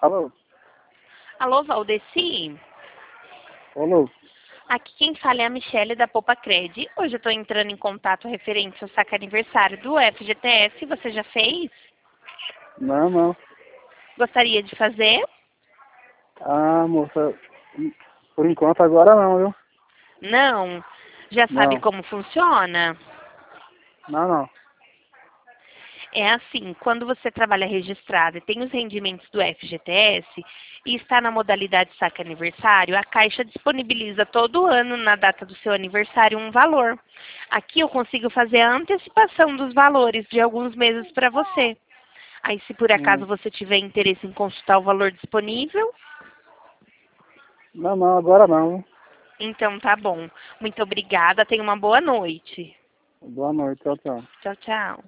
Alô? Alô, Valdeci? Alô? Aqui quem fala é a Michelle da Poupa Cred. Hoje eu estou entrando em contato referente ao saque aniversário do FGTS. Você já fez? Não, não. Gostaria de fazer? Ah, moça, por enquanto agora não, viu? Não. Já sabe Não, como funciona? não. É assim, quando você trabalha registrado e tem os rendimentos do FGTS e está na modalidade saque aniversário, a Caixa disponibiliza todo ano, na data do seu aniversário, um valor. Aqui eu consigo fazer a antecipação dos valores de alguns meses para você. Aí, se por acaso Hum. você tiver interesse em consultar o valor disponível, Não, agora não. então tá bom. Muito obrigada, tenha uma boa noite. Boa noite, tchau, tchau. Tchau, tchau.